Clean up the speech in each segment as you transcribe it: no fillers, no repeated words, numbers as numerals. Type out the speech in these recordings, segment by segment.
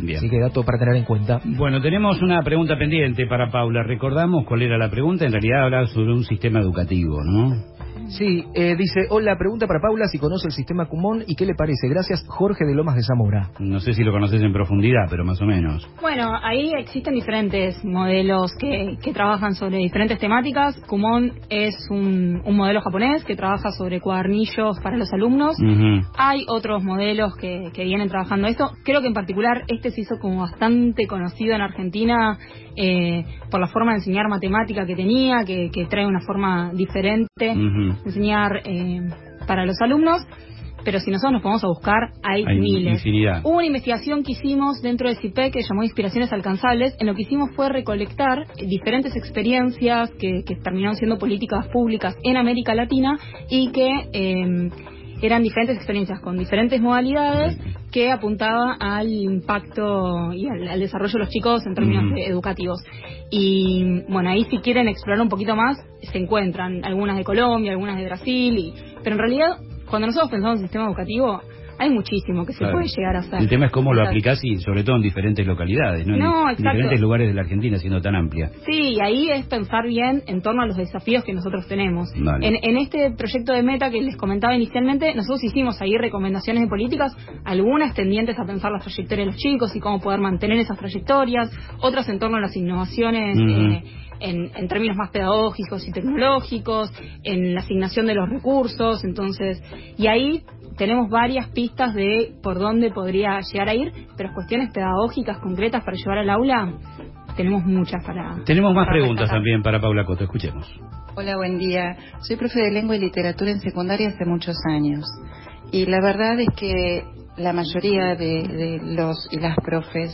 Bien. Así que dato para tener en cuenta. Bueno, tenemos una pregunta pendiente para Paula. ¿Recordamos cuál era la pregunta? En realidad hablaba sobre un sistema educativo, ¿no? Sí, dice, hola, pregunta para Paula si conoce el sistema Kumon y qué le parece. Gracias, Jorge de Lomas de Zamora. No sé si lo conoces en profundidad, pero más o menos. Bueno, ahí existen diferentes modelos que trabajan sobre diferentes temáticas. Kumon es un modelo japonés que trabaja sobre cuadernillos para los alumnos. Hay otros modelos que vienen trabajando esto. Creo que en particular este se hizo como bastante conocido en Argentina por la forma de enseñar matemática que tenía, que trae una forma diferente de enseñar para los alumnos. Pero si nosotros nos ponemos a buscar, hay miles. Infinidad. Hubo una investigación que hicimos dentro de CIPEC que llamó Inspiraciones Alcanzables. En lo que hicimos fue recolectar diferentes experiencias que terminaron siendo políticas públicas en América Latina y que eran diferentes experiencias con diferentes modalidades que apuntaban al impacto y al desarrollo de los chicos en términos educativos. Y bueno, ahí si quieren explorar un poquito más, se encuentran algunas de Colombia, algunas de Brasil, pero en realidad cuando nosotros pensamos en sistema educativo, hay muchísimo que se puede llegar a hacer. El tema es cómo lo aplicás y sobre todo en diferentes localidades, ¿no? En diferentes lugares de la Argentina, siendo tan amplia. Sí, y ahí es pensar bien en torno a los desafíos que nosotros tenemos. Vale. En este proyecto de Meta que les comentaba inicialmente, nosotros hicimos ahí recomendaciones de políticas, algunas tendientes a pensar las trayectorias de los chicos y cómo poder mantener esas trayectorias, otras en torno a las innovaciones en términos más pedagógicos y tecnológicos, en la asignación de los recursos, entonces, y ahí tenemos varias pistas de por dónde podría llegar a ir, pero cuestiones pedagógicas concretas para llevar al aula, tenemos muchas para... Tenemos más preguntas también para Paula Coto, escuchemos. Hola, buen día. Soy profe de lengua y literatura en secundaria hace muchos años. Y la verdad es que la mayoría de los y las profes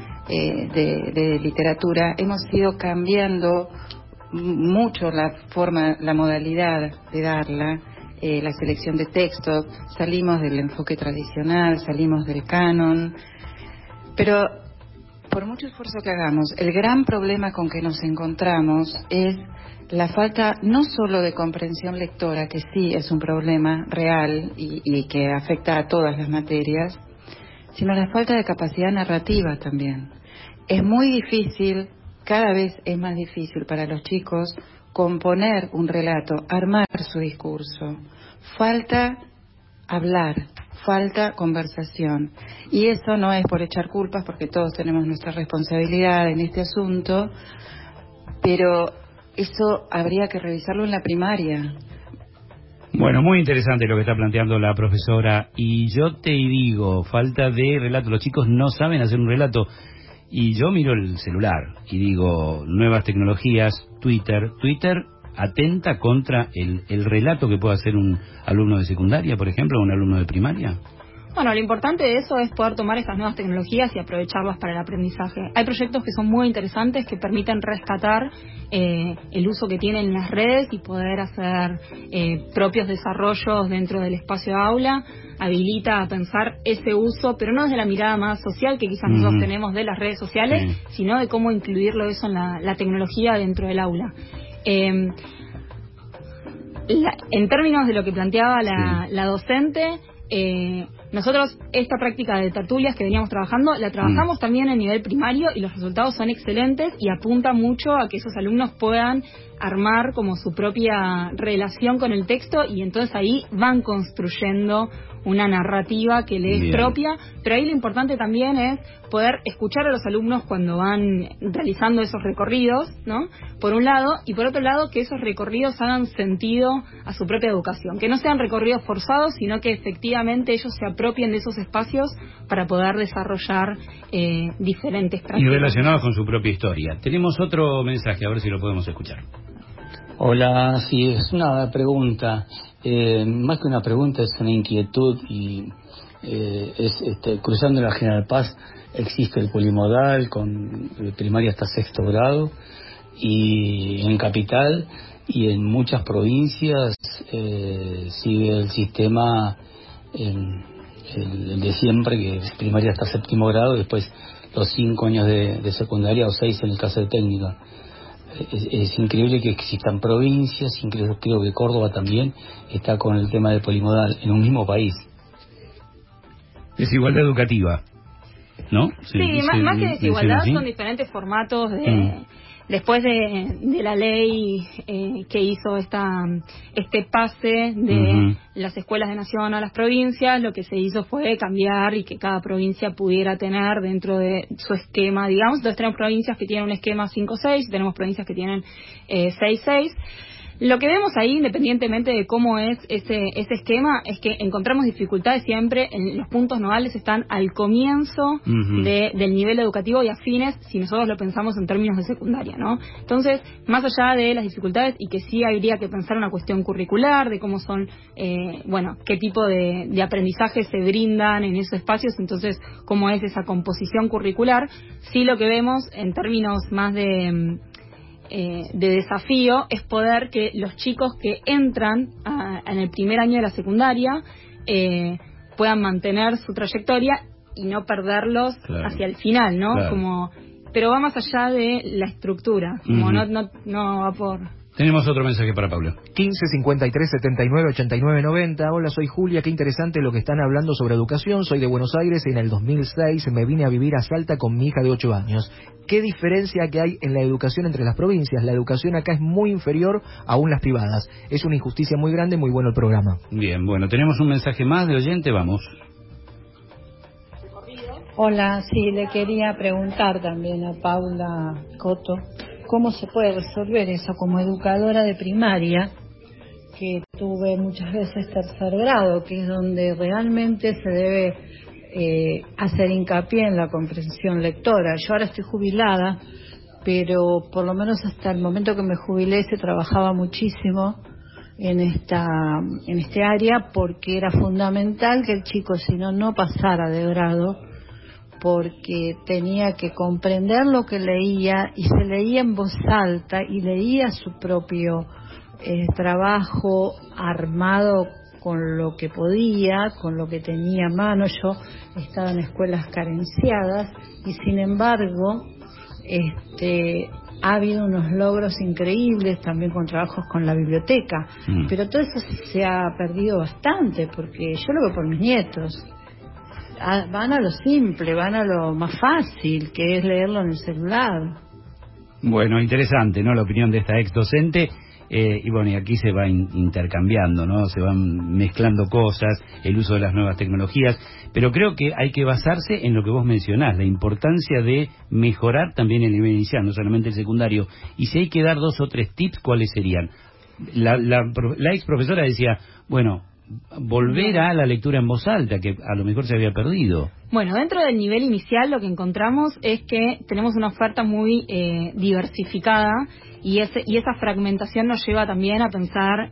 de literatura hemos ido cambiando mucho la forma, la modalidad de darla. La selección de textos, salimos del enfoque tradicional, salimos del canon, pero por mucho esfuerzo que hagamos, el gran problema con que nos encontramos es la falta no solo de comprensión lectora, que sí es un problema real y que afecta a todas las materias, sino la falta de capacidad narrativa también. Es muy difícil, cada vez es más difícil para los chicos componer un relato, armar su discurso. Falta hablar, falta conversación. Y eso no es por echar culpas, porque todos tenemos nuestra responsabilidad en este asunto, pero eso habría que revisarlo en la primaria. Bueno, muy interesante lo que está planteando la profesora. Y yo te digo, falta de relato. Los chicos no saben hacer un relato. Y yo miro el celular y digo, nuevas tecnologías, Twitter atenta contra el relato que puede hacer un alumno de secundaria, por ejemplo, o un alumno de primaria. Bueno, lo importante de eso es poder tomar estas nuevas tecnologías y aprovecharlas para el aprendizaje. Hay proyectos que son muy interesantes que permiten rescatar el uso que tienen las redes y poder hacer propios desarrollos dentro del espacio aula. Habilita a pensar ese uso, pero no desde la mirada más social que quizás nosotros tenemos de las redes sociales, sino de cómo incluirlo eso en la tecnología dentro del aula. En términos de lo que planteaba la docente, nosotros esta práctica de tertulias que veníamos trabajando, la trabajamos también a nivel primario y los resultados son excelentes y apunta mucho a que esos alumnos puedan armar como su propia relación con el texto y entonces ahí van construyendo una narrativa que les es propia, pero ahí lo importante también es poder escuchar a los alumnos cuando van realizando esos recorridos, ¿no? Por un lado, y por otro lado, que esos recorridos hagan sentido a su propia educación, que no sean recorridos forzados, sino que efectivamente ellos se apropien de esos espacios para poder desarrollar diferentes prácticas. Y relacionados con su propia historia. Tenemos otro mensaje, a ver si lo podemos escuchar. Hola, sí, es una pregunta. Más que una pregunta es una inquietud y cruzando la General Paz existe el polimodal con primaria hasta sexto grado y en Capital y en muchas provincias sigue el sistema el de siempre, que es primaria hasta séptimo grado, después los 5 años de secundaria o 6 en el caso de técnica. Es increíble que existan provincias, incluso creo que Córdoba también está con el tema del polimodal en un mismo país. Desigualdad educativa. ¿no? Sí, más que desigualdad son diferentes formatos después de la ley que hizo este pase de las escuelas de nación a las provincias. Lo que se hizo fue cambiar y que cada provincia pudiera tener dentro de su esquema, digamos. Entonces tenemos provincias que tienen un esquema 5-6, tenemos provincias que tienen 6-6. Lo que vemos ahí, independientemente de cómo es ese esquema, es que encontramos dificultades siempre. En los puntos nodales están al comienzo del nivel educativo y afines, si nosotros lo pensamos en términos de secundaria, ¿no? Entonces, más allá de las dificultades, y que sí habría que pensar una cuestión curricular, de cómo son, qué tipo de aprendizaje se brindan en esos espacios, entonces, cómo es esa composición curricular, sí lo que vemos en términos más de desafío es poder que los chicos que entran en el primer año de la secundaria puedan mantener su trayectoria y no perderlos hacia el final, ¿no? Claro. Pero va más allá de la estructura, como no va por... Tenemos otro mensaje para Pablo. 15 53 79 89 90. Hola, soy Julia. Qué interesante lo que están hablando sobre educación. Soy de Buenos Aires. En el 2006 me vine a vivir a Salta con mi hija de 8 años. ¿Qué diferencia que hay en la educación entre las provincias? La educación acá es muy inferior aún las privadas. Es una injusticia muy grande. Muy bueno el programa. Bien, bueno, tenemos un mensaje más de oyente. Vamos. Hola, sí, le quería preguntar también a Paula Coto cómo se puede resolver eso como educadora de primaria, que tuve muchas veces tercer grado, que es donde realmente se debe hacer hincapié en la comprensión lectora. Yo ahora estoy jubilada, pero por lo menos hasta el momento que me jubilé se trabajaba muchísimo en este área, porque era fundamental que el chico, si no pasara de grado, porque tenía que comprender lo que leía, y se leía en voz alta y leía su propio trabajo armado con lo que podía, con lo que tenía a mano. Yo estaba en escuelas carenciadas y sin embargo ha habido unos logros increíbles también con trabajos con la biblioteca, pero todo eso se ha perdido bastante, porque yo lo veo por mis nietos. Van a lo simple, van a lo más fácil, que es leerlo en el celular. Bueno, interesante, ¿no? La opinión de esta ex docente. Y bueno, y aquí se va intercambiando, ¿no? Se van mezclando cosas, el uso de las nuevas tecnologías. Pero creo que hay que basarse en lo que vos mencionás, la importancia de mejorar también el nivel inicial, no solamente el secundario. Y si hay que dar 2 o 3 tips, ¿cuáles serían? La ex profesora decía, bueno, volver a la lectura en voz alta, que a lo mejor se había perdido. Bueno, dentro del nivel inicial lo que encontramos es que tenemos una oferta muy diversificada, y esa fragmentación nos lleva también a pensar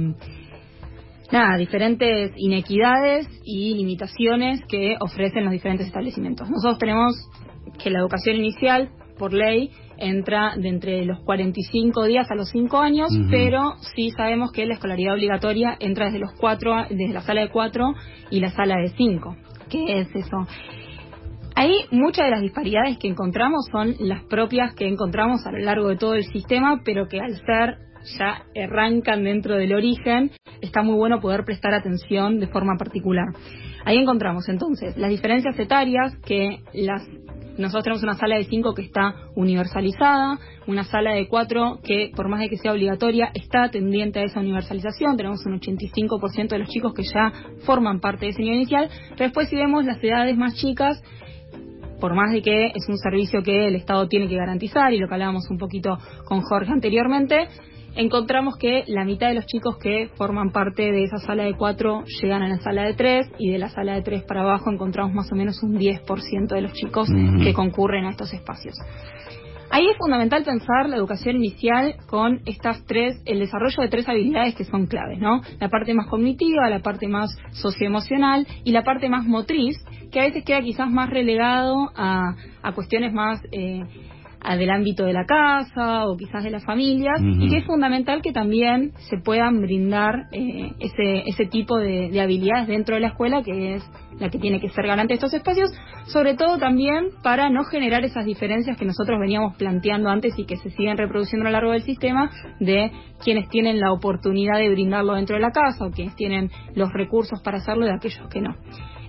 diferentes inequidades y limitaciones que ofrecen los diferentes establecimientos. Nosotros tenemos que la educación inicial, por ley, entra de entre los 45 días a los 5 años, pero sí sabemos que la escolaridad obligatoria entra desde la sala de 4 y la sala de 5. ¿Qué es eso? Ahí muchas de las disparidades que encontramos son las propias que encontramos a lo largo de todo el sistema, pero que al ser ya arrancan dentro del origen, está muy bueno poder prestar atención de forma particular. Ahí encontramos entonces las diferencias etarias, que nosotros tenemos una sala de 5 que está universalizada, una sala de 4 que, por más de que sea obligatoria, está tendiente a esa universalización. Tenemos un 85% de los chicos que ya forman parte de ese nivel inicial. Pero después, si vemos las edades más chicas, por más de que es un servicio que el Estado tiene que garantizar, y lo que hablábamos un poquito con Jorge anteriormente, encontramos que la mitad de los chicos que forman parte de esa sala de 4 llegan a la sala de 3, y de la sala de 3 para abajo encontramos más o menos un 10% de los chicos que concurren a estos espacios. Ahí es fundamental pensar la educación inicial con el desarrollo de 3 habilidades que son claves, ¿no? La parte más cognitiva, la parte más socioemocional y la parte más motriz, que a veces queda quizás más relegado a cuestiones más del ámbito de la casa o quizás de las familias, y que es fundamental que también se puedan brindar ese tipo de habilidades dentro de la escuela, que es la que tiene que ser garante de estos espacios, sobre todo también para no generar esas diferencias que nosotros veníamos planteando antes y que se siguen reproduciendo a lo largo del sistema, de quienes tienen la oportunidad de brindarlo dentro de la casa o quienes tienen los recursos para hacerlo, de aquellos que no.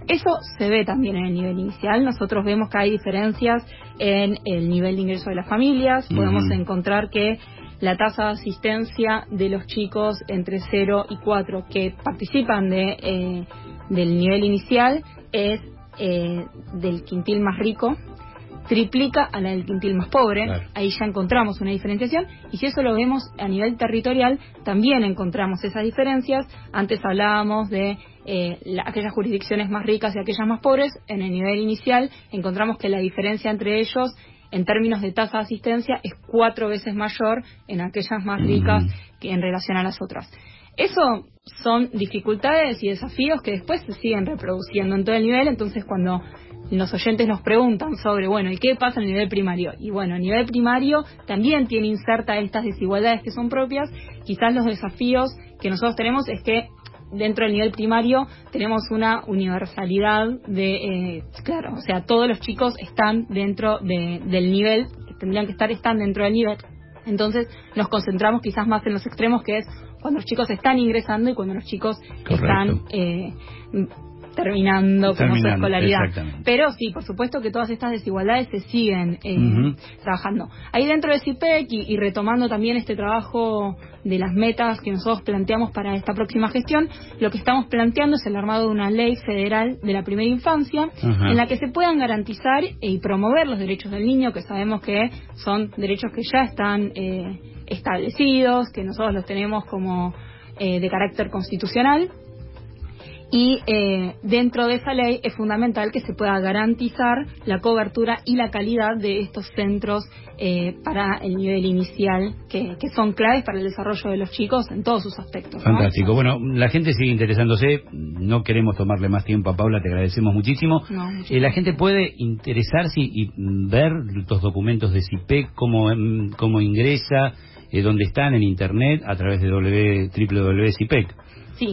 Eso se ve también en el nivel inicial. Nosotros vemos que hay diferencias en el nivel de ingreso de las familias. Podemos encontrar que la tasa de asistencia de los chicos entre 0 y 4 que participan del nivel inicial es del quintil más rico, triplica a la del quintil más pobre. Claro. Ahí ya encontramos una diferenciación, y si eso lo vemos a nivel territorial, también encontramos esas diferencias. Antes hablábamos de aquellas jurisdicciones más ricas y aquellas más pobres. En el nivel inicial encontramos que la diferencia entre ellos en términos de tasa de asistencia es 4 veces mayor en aquellas más ricas que en relación a las otras. Eso son dificultades y desafíos que después se siguen reproduciendo en todo el nivel. Entonces, cuando los oyentes nos preguntan sobre, bueno, ¿y qué pasa en el nivel primario? Y bueno, el nivel primario también tiene inserta estas desigualdades que son propias. Quizás los desafíos que nosotros tenemos es que dentro del nivel primario tenemos una universalidad de, claro, o sea, todos los chicos están dentro del nivel, que tendrían que están dentro del nivel. Entonces nos concentramos quizás más en los extremos, que es cuando los chicos están ingresando y cuando los chicos están terminando con su escolaridad. Pero sí, por supuesto que todas estas desigualdades se siguen trabajando. Ahí dentro de CIPEC y retomando también este trabajo de las metas que nosotros planteamos para esta próxima gestión, lo que estamos planteando es el armado de una ley federal de la primera infancia en la que se puedan garantizar y promover los derechos del niño, que sabemos que son derechos que ya están establecidos, que nosotros los tenemos como de carácter constitucional. Y dentro de esa ley es fundamental que se pueda garantizar la cobertura y la calidad de estos centros para el nivel inicial, que son claves para el desarrollo de los chicos en todos sus aspectos, ¿no? Fantástico. Bueno, la gente sigue interesándose. No queremos tomarle más tiempo a Paula, te agradecemos muchísimo. La gente puede interesarse y ver los documentos de CIPEC, cómo ingresa, dónde están en internet, a través de www.cipec. Sí,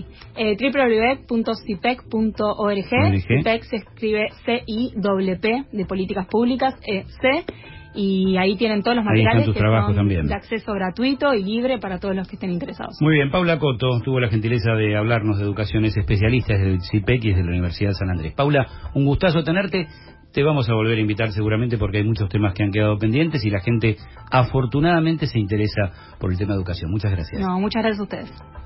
www.cipec.org. CIPEC se escribe CIPP, de Políticas Públicas, C, y ahí tienen todos los materiales que son también de acceso gratuito y libre para todos los que estén interesados. Muy bien, Paula Coto tuvo la gentileza de hablarnos de educación, es especialista del CIPEC y es de la Universidad de San Andrés. Paula, un gustazo tenerte. Te vamos a volver a invitar seguramente porque hay muchos temas que han quedado pendientes y la gente afortunadamente se interesa por el tema de educación. Muchas gracias. No, muchas gracias a ustedes.